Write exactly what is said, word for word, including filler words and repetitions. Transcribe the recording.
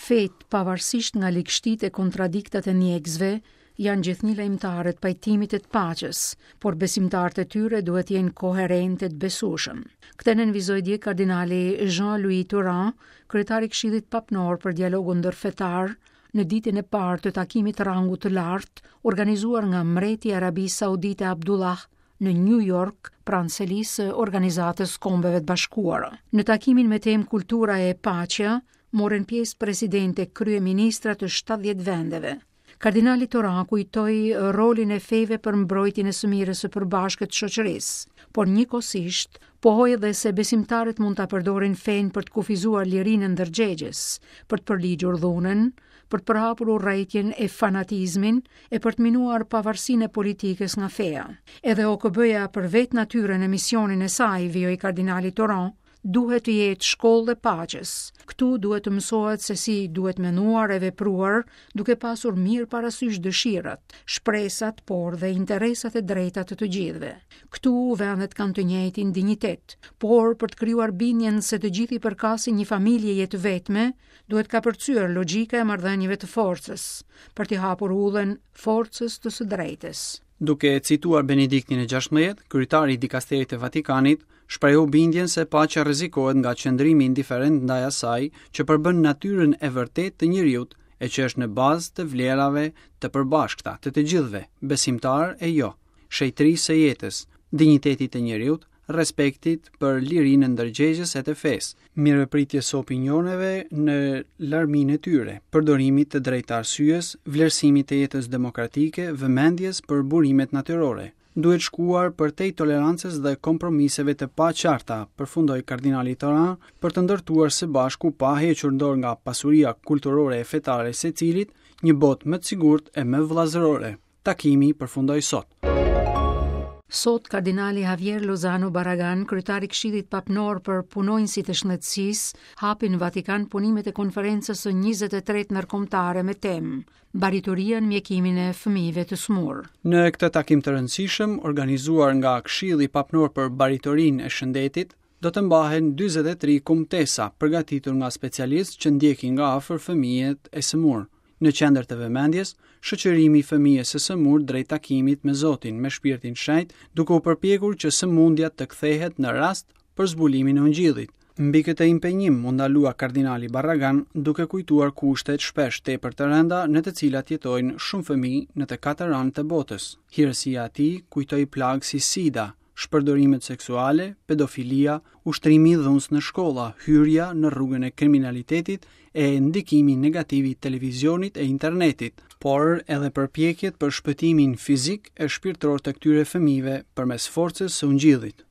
Fet, pavarësisht nga ligështitë e kontradiktat e mjekësve, janë gjithnjë lejmtarë të pajtimit të paqes, por besimtarët e tyre duhet jenë koherent e të besueshëm. Këtë nënvizoi dje kardinali Jean-Louis Thuram, kryetari i Këshillit Papnor për dialogun ndërfetar, në ditën e parë të takimit rangu të lartë organizuar nga mreti i Arabisë Saudite Abdullah në New York, pranë selisë së Organizatës Kombeve të Bashkuara. Në takimin me temë kultura e paqja, morën pjesë presidente e kryeministra të shtatëdhjetë vendeve. Kardinali Thuram kujtoi rolin e feve për mbrojtjen e së mirës së përbashkët të shoqërisë, por njëkohësisht pohoi edhe se besimtarët mund ta përdorin fen për të kufizuar lirinë e ndërgjegjes, për të përligjur dhunën, për të përhapur urrëtitjen e fanatizmin e për të minuar pavarësinë e politikës nga feja. Edhe O K B-ja për vetë natyrën e misionin e saj, vijoi kardinali Thuram, duhet të jetë shkollë e paqes. Këtu duhet të mësohet se si duhet menuar e vepruar duke pasur mirë parasysh dëshirat, shpresat, por dhe interesat e drejta të të gjithëve. Këtu vendet kanë të njëjtin dinjitet, por për të krijuar bindjen se të gjithë i përkasin një familjeje të vetme, duhet ka përcyer logjika e marrëdhënieve të forcës, për t'i hapur udhën forcës të së drejtës. Duke cituar Benediktin e gjashtëmbëdhjetë, kryetari i dikasterit të Vatikanit shprehu bindjen se paqja rrezikohet nga qëndrimi indiferent ndaj asaj që përbën natyrën e vërtetë të njeriut e që është në bazë të vlerave të përbashkëta të të gjithëve, besimtar e jo, shejtërisë së jetës, dinjitetit të njeriut, respektit për lirinë e ndërgjegjes e të fesë, mirëpritjes së opinioneve në larminë e tyre, përdorimit të drejtë arsyes, vlerësimit të jetës demokratike, vëmendjes për burimet natyrore. Duhet shkuar përtej tolerancës dhe kompromiseve të paqarta, përfundoi kardinali Thuram, për të ndërtuar së bashku pa hequr dorë nga pasuria kulturore e fetare e secilit, një botë më të sigurt e më vëllazërore. Takimi përfundoi sot. Sot, kardinali Javier Lozano Barragan, kryetari i Këshillit Papnor për punonjësit e shëndetësisë, hapi në Vatikan punimet e konferencës së njëzet e tretë ndërkombëtare me temë barituria në mjekimin e fëmijëve të smur. Në këtë takim të rëndësishëm, organizuar nga Këshilli Papnor për Baritorinë e Shëndetit, do të mbahen dyzet e tre kumtesa përgatitur nga specialistë që ndjekin nga afër fëmijët e smur. Në qendër të vëmendjes, shoqërimi i fëmijës së smur drejt takimit me Zotin me shpirtin shenjtë, duke u përpjekur që sëmundja të kthehet në rast për zbulimin e Ungjillit. Mbi këtë impenjim u ndalua kardinali Barragan duke kujtuar kushtet shpesh tepër të rënda në të cilat jetojnë shumë fëmijë në të katër anët të botës. Hirësia e tij kujtoi plagë si sida, shpërdorimet seksuale, pedofilia, ushtrimi i dhunës në shkolla, hyrja në rrugën e kriminalitetit e ndikimi negativ i televizionit e internetit, por edhe përpjekjet për shpëtimin fizik e shpirtëror të këtyre fëmijëve përmes forcës së Ungjillit.